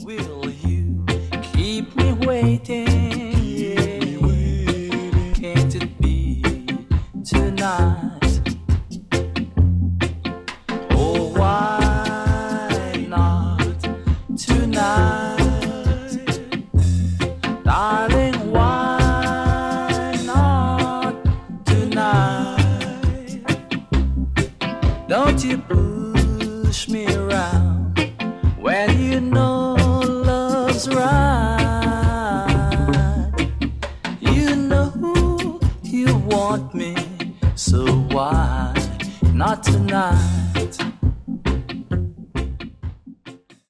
Will you keep me waiting? Can't it be tonight? Oh, why not tonight? Darling, why not tonight? Don't you push me around when you know love's right. You know you want me, so why not tonight?